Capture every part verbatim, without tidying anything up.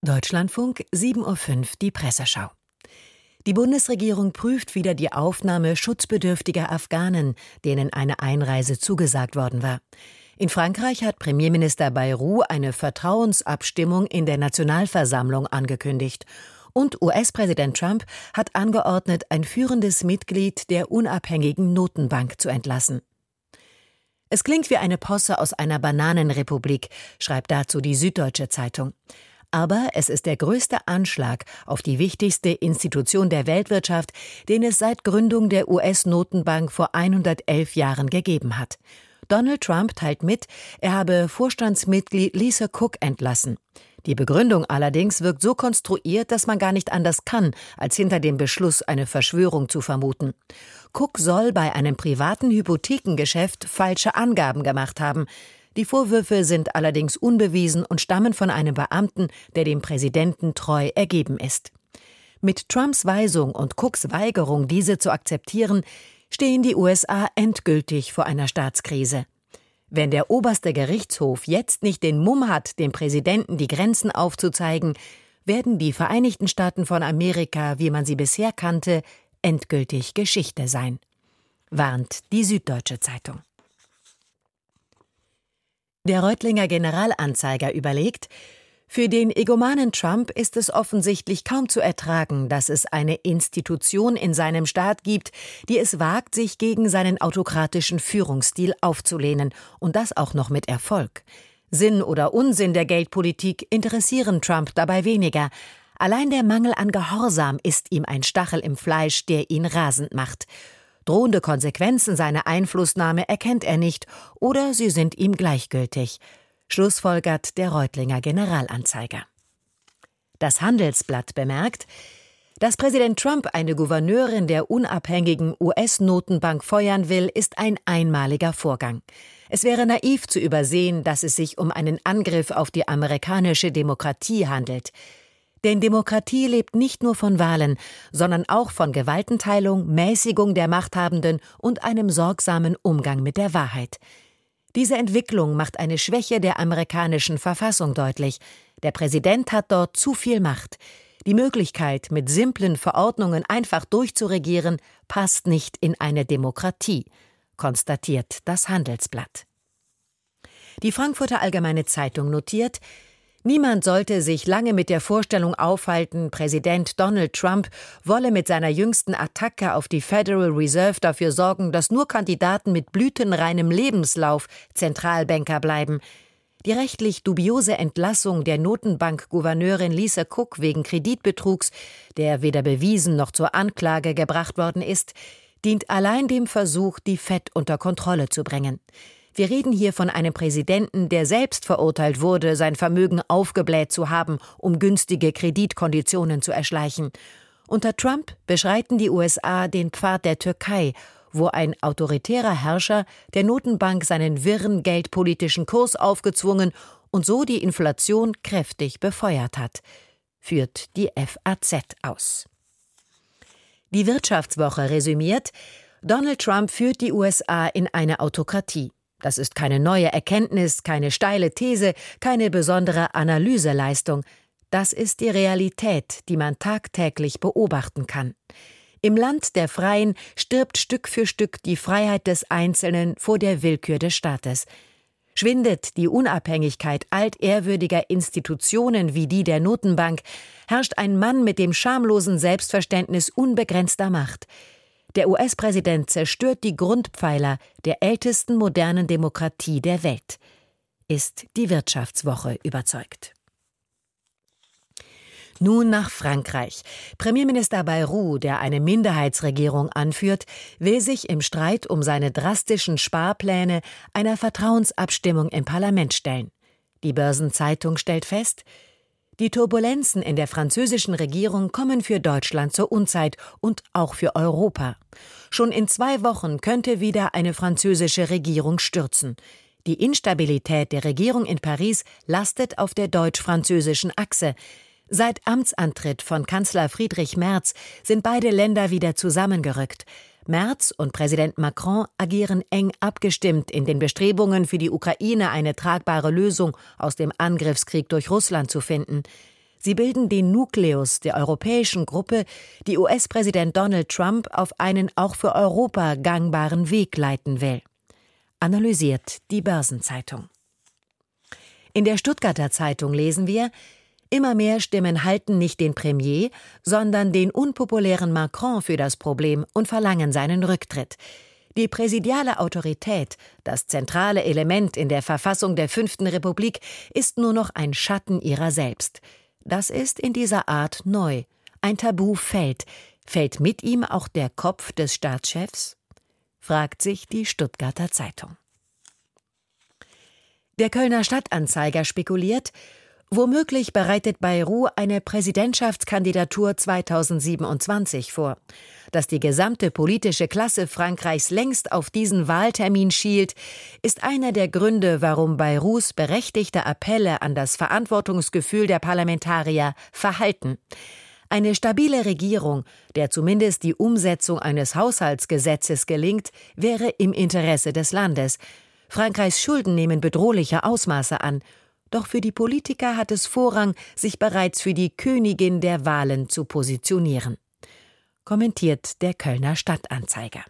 Deutschlandfunk, sieben Uhr fünf, die Presseschau. Die Bundesregierung prüft wieder die Aufnahme schutzbedürftiger Afghanen, denen eine Einreise zugesagt worden war. In Frankreich hat Premierminister Bayrou eine Vertrauensabstimmung in der Nationalversammlung angekündigt. Und U S-Präsident Trump hat angeordnet, ein führendes Mitglied der unabhängigen Notenbank zu entlassen. Es klingt wie eine Posse aus einer Bananenrepublik, schreibt dazu die Süddeutsche Zeitung. Aber es ist der größte Anschlag auf die wichtigste Institution der Weltwirtschaft, den es seit Gründung der U S-Notenbank vor hundertelf Jahren gegeben hat. Donald Trump teilt mit, er habe Vorstandsmitglied Lisa Cook entlassen. Die Begründung allerdings wirkt so konstruiert, dass man gar nicht anders kann, als hinter dem Beschluss eine Verschwörung zu vermuten. Cook soll bei einem privaten Hypothekengeschäft falsche Angaben gemacht haben. Die Vorwürfe sind allerdings unbewiesen und stammen von einem Beamten, der dem Präsidenten treu ergeben ist. Mit Trumps Weisung und Cooks Weigerung, diese zu akzeptieren, stehen die U S A endgültig vor einer Staatskrise. Wenn der oberste Gerichtshof jetzt nicht den Mumm hat, dem Präsidenten die Grenzen aufzuzeigen, werden die Vereinigten Staaten von Amerika, wie man sie bisher kannte, endgültig Geschichte sein, warnt die Süddeutsche Zeitung. Der Reutlinger Generalanzeiger überlegt, für den egomanen Trump ist es offensichtlich kaum zu ertragen, dass es eine Institution in seinem Staat gibt, die es wagt, sich gegen seinen autokratischen Führungsstil aufzulehnen, und das auch noch mit Erfolg. Sinn oder Unsinn der Geldpolitik interessieren Trump dabei weniger. Allein der Mangel an Gehorsam ist ihm ein Stachel im Fleisch, der ihn rasend macht. Drohende Konsequenzen seiner Einflussnahme erkennt er nicht oder sie sind ihm gleichgültig, schlussfolgert der Reutlinger Generalanzeiger. Das Handelsblatt bemerkt, dass Präsident Trump eine Gouverneurin der unabhängigen U S-Notenbank feuern will, ist ein einmaliger Vorgang. Es wäre naiv zu übersehen, dass es sich um einen Angriff auf die amerikanische Demokratie handelt. Denn Demokratie lebt nicht nur von Wahlen, sondern auch von Gewaltenteilung, Mäßigung der Machthabenden und einem sorgsamen Umgang mit der Wahrheit. Diese Entwicklung macht eine Schwäche der amerikanischen Verfassung deutlich. Der Präsident hat dort zu viel Macht. Die Möglichkeit, mit simplen Verordnungen einfach durchzuregieren, passt nicht in eine Demokratie, konstatiert das Handelsblatt. Die Frankfurter Allgemeine Zeitung notiert, niemand sollte sich lange mit der Vorstellung aufhalten, Präsident Donald Trump wolle mit seiner jüngsten Attacke auf die Federal Reserve dafür sorgen, dass nur Kandidaten mit blütenreinem Lebenslauf Zentralbanker bleiben. Die rechtlich dubiose Entlassung der Notenbank-Gouverneurin Lisa Cook wegen Kreditbetrugs, der weder bewiesen noch zur Anklage gebracht worden ist, dient allein dem Versuch, die Fed unter Kontrolle zu bringen. Wir reden hier von einem Präsidenten, der selbst verurteilt wurde, sein Vermögen aufgebläht zu haben, um günstige Kreditkonditionen zu erschleichen. Unter Trump beschreiten die U S A den Pfad der Türkei, wo ein autoritärer Herrscher der Notenbank seinen wirren geldpolitischen Kurs aufgezwungen und so die Inflation kräftig befeuert hat, führt die F A Z aus. Die Wirtschaftswoche resümiert, Donald Trump führt die U S A in eine Autokratie. Das ist keine neue Erkenntnis, keine steile These, keine besondere Analyseleistung. Das ist die Realität, die man tagtäglich beobachten kann. Im Land der Freien stirbt Stück für Stück die Freiheit des Einzelnen vor der Willkür des Staates. Schwindet die Unabhängigkeit altehrwürdiger Institutionen wie die der Notenbank, herrscht ein Mann mit dem schamlosen Selbstverständnis unbegrenzter Macht. Der U S-Präsident zerstört die Grundpfeiler der ältesten modernen Demokratie der Welt, ist die Wirtschaftswoche überzeugt. Nun nach Frankreich. Premierminister Bayrou, der eine Minderheitsregierung anführt, will sich im Streit um seine drastischen Sparpläne einer Vertrauensabstimmung im Parlament stellen. Die Börsenzeitung stellt fest, die Turbulenzen in der französischen Regierung kommen für Deutschland zur Unzeit und auch für Europa. Schon in zwei Wochen könnte wieder eine französische Regierung stürzen. Die Instabilität der Regierung in Paris lastet auf der deutsch-französischen Achse. Seit Amtsantritt von Kanzler Friedrich Merz sind beide Länder wieder zusammengerückt. Merz und Präsident Macron agieren eng abgestimmt in den Bestrebungen, für die Ukraine eine tragbare Lösung aus dem Angriffskrieg durch Russland zu finden. Sie bilden den Nukleus der europäischen Gruppe, die U S-Präsident Donald Trump auf einen auch für Europa gangbaren Weg leiten will. Analysiert die Börsenzeitung. In der Stuttgarter Zeitung lesen wir: Immer mehr Stimmen halten nicht den Premier, sondern den unpopulären Macron für das Problem und verlangen seinen Rücktritt. Die präsidiale Autorität, das zentrale Element in der Verfassung der Fünften Republik, ist nur noch ein Schatten ihrer selbst. Das ist in dieser Art neu. Ein Tabu fällt. Fällt mit ihm auch der Kopf des Staatschefs? Fragt sich die Stuttgarter Zeitung. Der Kölner Stadtanzeiger spekuliert: Womöglich bereitet Bayrou eine Präsidentschaftskandidatur zweitausendsiebenundzwanzig vor. Dass die gesamte politische Klasse Frankreichs längst auf diesen Wahltermin schielt, ist einer der Gründe, warum Bayrous berechtigte Appelle an das Verantwortungsgefühl der Parlamentarier verhalten. Eine stabile Regierung, der zumindest die Umsetzung eines Haushaltsgesetzes gelingt, wäre im Interesse des Landes. Frankreichs Schulden nehmen bedrohliche Ausmaße an. Doch für die Politiker hat es Vorrang, sich bereits für die Königin der Wahlen zu positionieren. Kommentiert der Kölner Stadtanzeiger.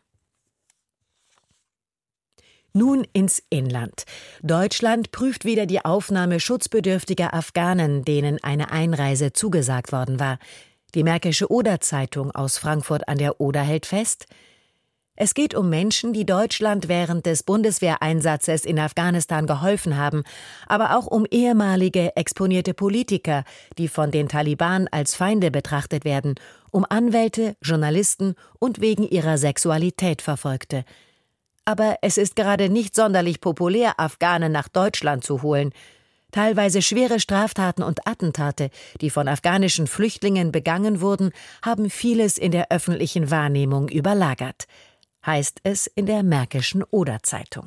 Nun ins Inland. Deutschland prüft wieder die Aufnahme schutzbedürftiger Afghanen, denen eine Einreise zugesagt worden war. Die Märkische Oder-Zeitung aus Frankfurt an der Oder hält fest: Es geht um Menschen, die Deutschland während des Bundeswehreinsatzes in Afghanistan geholfen haben, aber auch um ehemalige exponierte Politiker, die von den Taliban als Feinde betrachtet werden, um Anwälte, Journalisten und wegen ihrer Sexualität Verfolgte. Aber es ist gerade nicht sonderlich populär, Afghanen nach Deutschland zu holen. Teilweise schwere Straftaten und Attentate, die von afghanischen Flüchtlingen begangen wurden, haben vieles in der öffentlichen Wahrnehmung überlagert, heißt es in der Märkischen Oder-Zeitung.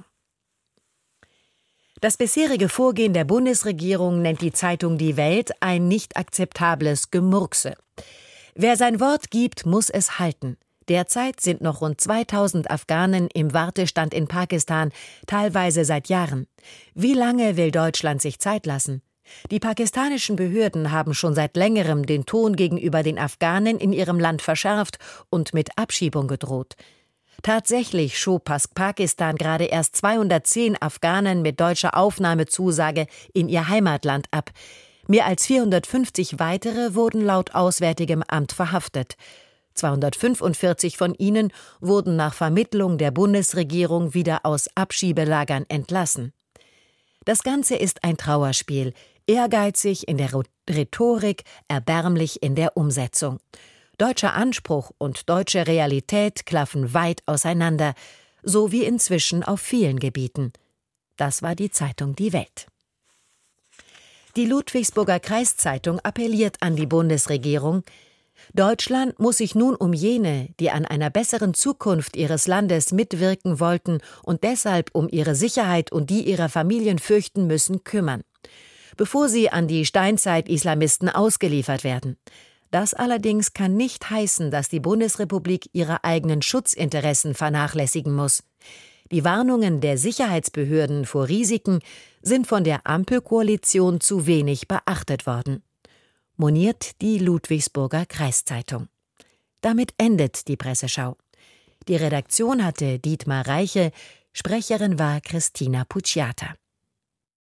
Das bisherige Vorgehen der Bundesregierung nennt die Zeitung Die Welt ein nicht akzeptables Gemurkse. Wer sein Wort gibt, muss es halten. Derzeit sind noch rund zweitausend Afghanen im Wartestand in Pakistan, teilweise seit Jahren. Wie lange will Deutschland sich Zeit lassen? Die pakistanischen Behörden haben schon seit längerem den Ton gegenüber den Afghanen in ihrem Land verschärft und mit Abschiebung gedroht. Tatsächlich schob Pakistan gerade erst zweihundertzehn Afghanen mit deutscher Aufnahmezusage in ihr Heimatland ab. Mehr als vierhundertfünfzig weitere wurden laut Auswärtigem Amt verhaftet. zweihundertfünfundvierzig von ihnen wurden nach Vermittlung der Bundesregierung wieder aus Abschiebelagern entlassen. Das Ganze ist ein Trauerspiel, ehrgeizig in der Rhetorik, erbärmlich in der Umsetzung. Deutscher Anspruch und deutsche Realität klaffen weit auseinander, so wie inzwischen auf vielen Gebieten. Das war die Zeitung Die Welt. Die Ludwigsburger Kreiszeitung appelliert an die Bundesregierung: Deutschland muss sich nun um jene, die an einer besseren Zukunft ihres Landes mitwirken wollten und deshalb um ihre Sicherheit und die ihrer Familien fürchten müssen, kümmern, bevor sie an die Steinzeit-Islamisten ausgeliefert werden. Das allerdings kann nicht heißen, dass die Bundesrepublik ihre eigenen Schutzinteressen vernachlässigen muss. Die Warnungen der Sicherheitsbehörden vor Risiken sind von der Ampelkoalition zu wenig beachtet worden. Moniert die Ludwigsburger Kreiszeitung. Damit endet die Presseschau. Die Redaktion hatte Dietmar Reiche, Sprecherin war Christina Pucciata.